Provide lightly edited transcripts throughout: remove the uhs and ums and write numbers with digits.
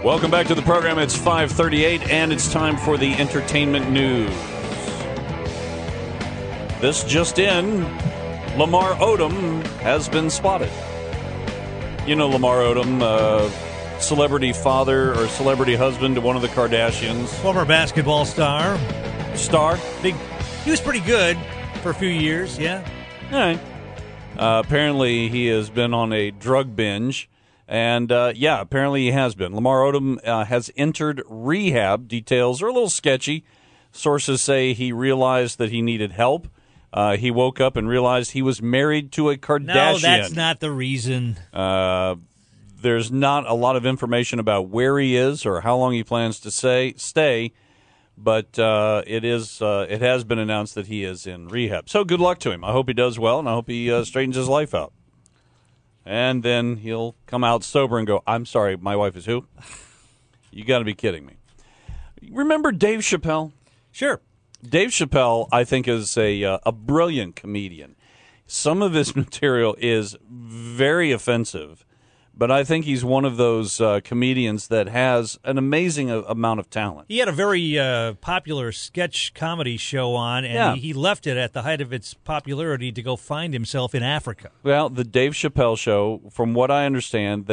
Welcome back to the program. It's 5:38, and it's time for the entertainment news. This just in, Lamar Odom has been spotted. You know Lamar Odom, celebrity father or celebrity husband to one of the Kardashians. Former basketball star. He was pretty good for a few years, yeah. All right. Apparently, he has been on a drug binge. And, apparently he has been. Lamar Odom has entered rehab. Details are a little sketchy. Sources say he realized that he needed help. He woke up and realized he was married to a Kardashian. No, that's not the reason. There's not a lot of information about where he is or how long he plans to stay. But it has been announced that he is in rehab. So good luck to him. I hope he does well, and I hope he straightens his life out. And then he'll come out sober and go, I'm sorry, my wife is who? You got to be kidding me. Remember Dave Chappelle? Sure. Dave Chappelle, I think, is a brilliant comedian. Some of his material is very offensive, but I think he's one of those comedians that has an amazing amount of talent. He had a very popular sketch comedy show on, and he left it at the height of its popularity to go find himself in Africa. Well, the Dave Chappelle show, from what I understand,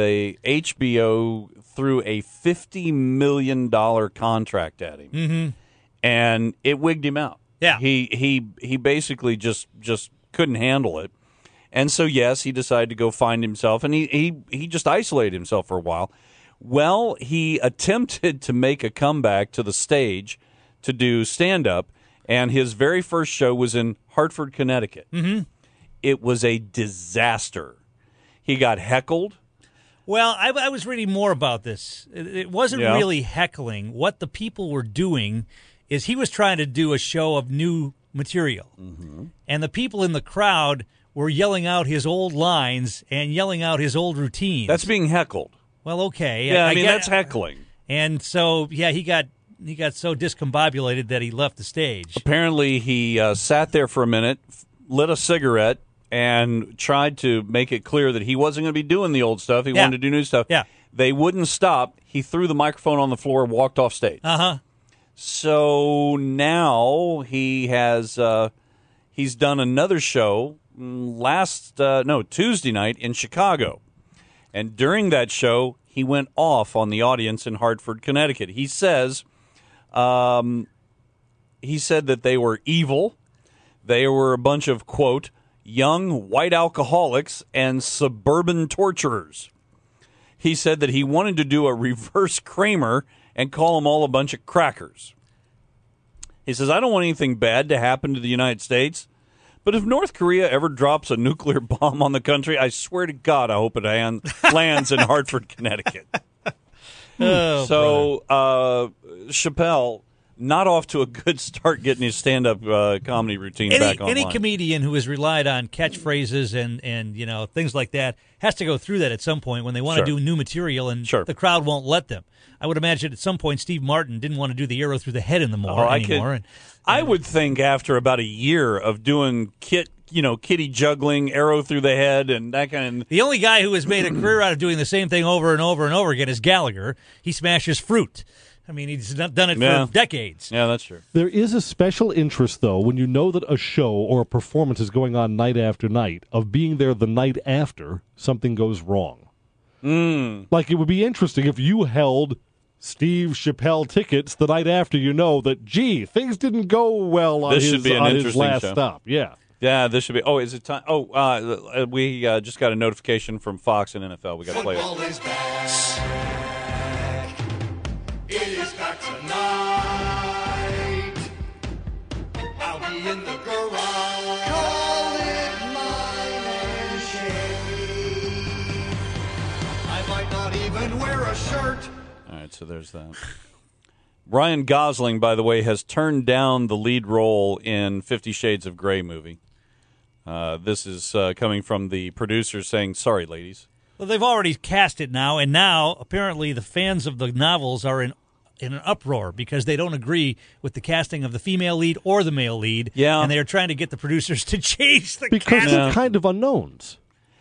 HBO threw a $50 million contract at him, and it wigged him out. Yeah, he basically just couldn't handle it. And so, yes, he decided to go find himself, and he just isolated himself for a while. Well, he attempted to make a comeback to the stage to do stand-up, and his very first show was in Hartford, Connecticut. Mm-hmm. It was a disaster. He got heckled. Well, I was reading more about this. It wasn't really heckling. What the people were doing is he was trying to do a show of new material, and the people in the crowd were yelling out his old lines and yelling out his old routines. That's being heckled. Well, okay. Yeah, I mean, that's heckling. And so, he got so discombobulated that he left the stage. Apparently, he sat there for a minute, lit a cigarette, and tried to make it clear that he wasn't going to be doing the old stuff. He wanted to do new stuff. Yeah. They wouldn't stop. He threw the microphone on the floor and walked off stage. Uh-huh. So now he has he's done another show Tuesday night in Chicago. And during that show, he went off on the audience in Hartford, Connecticut. He says, he said that they were evil. They were a bunch of, quote, young white alcoholics and suburban torturers. He said that he wanted to do a reverse Kramer and call them all a bunch of crackers. He says, I don't want anything bad to happen to the United States. But if North Korea ever drops a nuclear bomb on the country, I swear to God, I hope it lands in Hartford, Connecticut. Chappelle, not off to a good start getting his stand-up comedy routine back online. Any comedian who has relied on catchphrases and things like that has to go through that at some point when they want to do new material and the crowd won't let them. I would imagine at some point Steve Martin didn't want to do the arrow through the head anymore. I would think after about a year of doing kitty juggling, arrow through the head, and that kind of... The only guy who has made a career out of doing the same thing over and over and over again is Gallagher. He smashes fruit. I mean, he's done it for decades. Yeah, that's true. There is a special interest, though, when you know that a show or a performance is going on night after night, of being there the night after something goes wrong. Like, it would be interesting if you held Steve Chappelle tickets the night after you know that, things didn't go well on his last stop. Yeah. Yeah, this should be... Oh, is it time? Oh, we just got a notification from Fox and NFL. We got to play it. Football is back. It is back tonight. I'll be in the garage. Call it mine and shade. I might not even wear a shirt. All right, so there's that. Ryan Gosling, by the way, has turned down the lead role in 50 Shades of Grey movie. This is coming from the producers saying, sorry, ladies. Well, they've already cast it now, and now apparently the fans of the novels are in an uproar because they don't agree with the casting of the female lead or the male lead. Yeah. And they are trying to get the producers to change the because casting. they're kind of unknowns.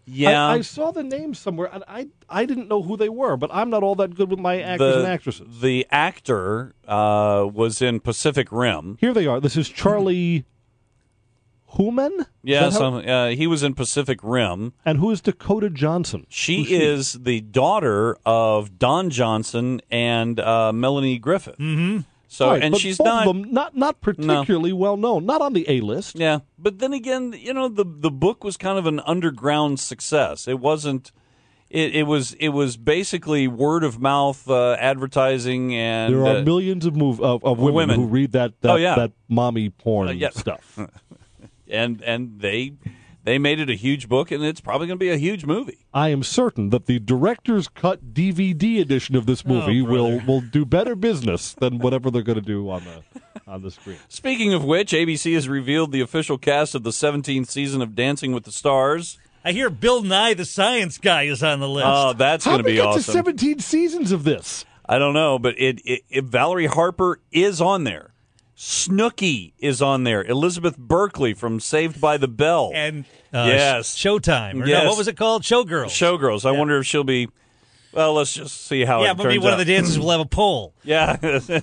Yeah. I saw the names somewhere, and I didn't know who they were, but I'm not all that good with my actors and actresses. The actor was in Pacific Rim. Here they are. This is Charlie Human? Yeah, he was in Pacific Rim. And who is Dakota Johnson? She is the daughter of Don Johnson and Melanie Griffith. Mm-hmm. So, right, and but she's both not of them not particularly well known, not on the A list. Yeah, but then again, the book was kind of an underground success. It wasn't. It was basically word of mouth advertising, and there are millions of women who read that mommy porn stuff, and they made it a huge book, and it's probably going to be a huge movie. I am certain that the director's cut DVD edition of this movie will do better business than whatever they're going to do on the screen. Speaking of which, ABC has revealed the official cast of the 17th season of Dancing with the Stars. I hear Bill Nye the Science Guy is on the list. Oh, that's going to be awesome. How did we get to 17 seasons of this? I don't know, but Valerie Harper is on there. Snooki is on there. Elizabeth Berkley from Saved by the Bell. And yes. Showtime. Yes. No, what was it called? Showgirls. Showgirls. I wonder if she'll be... Well, let's just see how it turns out. Yeah, maybe one of the dancers will have a pole. Yeah.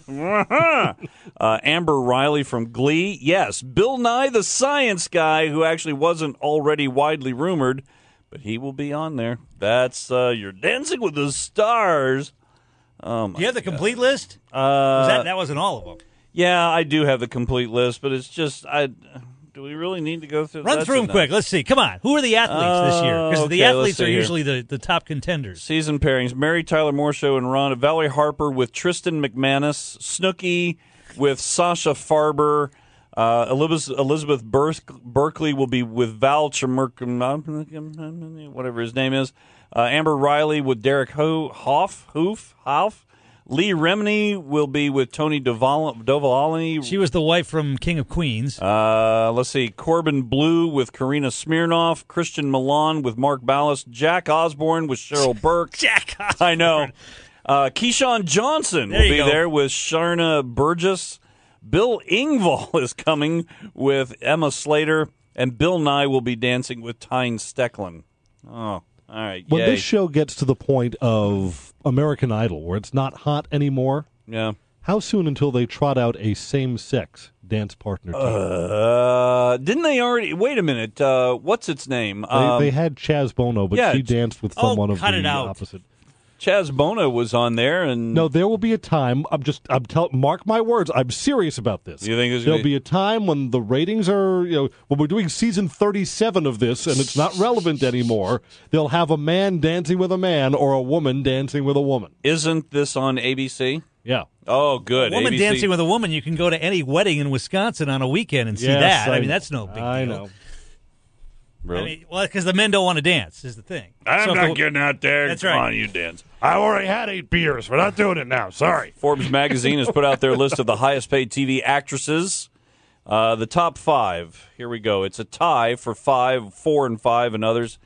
Amber Riley from Glee. Yes. Bill Nye, the Science Guy, who actually wasn't already widely rumored, but he will be on there. That's your Dancing with the Stars. Oh, my Do you have the complete list? That wasn't all of them. Yeah, I do have the complete list, but it's just, do we really need to go through that? Run through them quick. Let's see. Come on. Who are the athletes this year? Because the athletes are usually the top contenders. Season pairings: Mary Tyler Moore Show and Ron. Valerie Harper with Tristan McManus. Snooki with Sasha Farber. Elizabeth Berkley will be with Val Chmerkin, whatever his name is. Amber Riley with Derek Hoff. Lee Remini will be with Tony Dovolani. She was the wife from King of Queens. Let's see. Corbin Bleu with Karina Smirnoff. Christian Milan with Mark Ballas. Jack Osborne with Cheryl Burke. Jack Osborne. I know. Keyshawn Johnson will be there with Sharna Burgess. Bill Engvall is coming with Emma Slater. And Bill Nye will be dancing with Tyne Stecklin. Oh, all right. When yay. this show gets to the point of American Idol, where it's not hot anymore, Yeah. how soon until they trot out a same-sex dance partner team? Didn't they already? Wait a minute. What's its name? They had Chaz Bono, but she danced with someone of the opposite. Chaz Bono was on there, and no, there will be a time. Mark my words. I'm serious about this. You think there'll be a time when the ratings are, when we're doing season 37 of this, and it's not relevant anymore. They'll have a man dancing with a man or a woman dancing with a woman. Isn't this on ABC? Yeah. Oh, good. A woman ABC. dancing with a woman. You can go to any wedding in Wisconsin on a weekend and see that. I mean, that's no big deal. I know. Really? I mean, well, because the men don't want to dance is the thing. I'm not getting out there. That's Come right. on, you dance. I already had 8 beers. We're not doing it now. Sorry. Forbes magazine has put out their list of the highest paid TV actresses. The top 5. Here we go. It's a tie for 4 and 5 and others.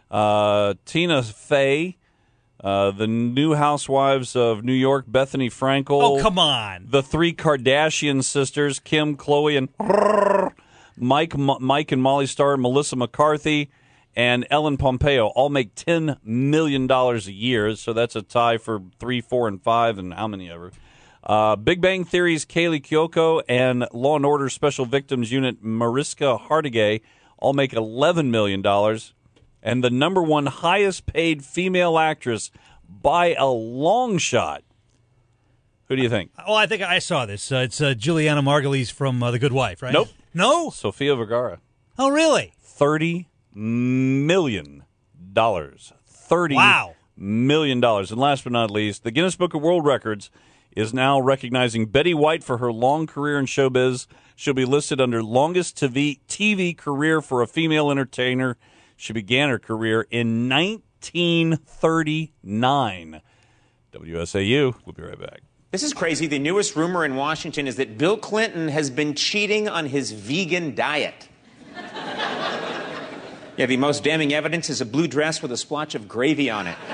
Tina Fey, the New Housewives of New York, Bethany Frankel. Oh, come on. The 3 Kardashian sisters, Kim, Khloe, and Mike and Molly Starr, Melissa McCarthy, and Ellen Pompeo all make $10 million a year. So that's a tie for 3, 4, and 5, and how many ever. Big Bang Theory's Kaylee Cuoco and Law & Order Special Victims Unit Mariska Hargitay all make $11 million. And the number 1 highest paid female actress by a long shot. Who do you think? Oh, I think I saw this. It's Juliana Margulies from The Good Wife, right? Nope. No? Sofia Vergara. Oh, really? $30 million. Wow. million. And last but not least, the Guinness Book of World Records is now recognizing Betty White for her long career in showbiz. She'll be listed under longest TV career for a female entertainer. She began her career in 1939. WSAU. We'll be right back. This is crazy. The newest rumor in Washington is that Bill Clinton has been cheating on his vegan diet. Yeah, the most damning evidence is a blue dress with a splotch of gravy on it.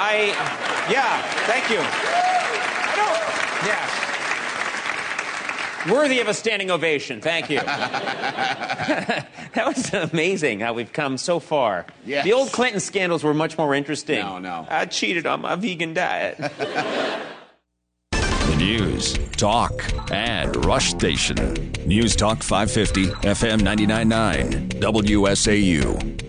Thank you. Worthy of a standing ovation. Thank you. That was amazing how we've come so far. Yes. The old Clinton scandals were much more interesting. No. I cheated on my vegan diet. The News, Talk, and Rush Station. News Talk 550, FM 99.9, WSAU.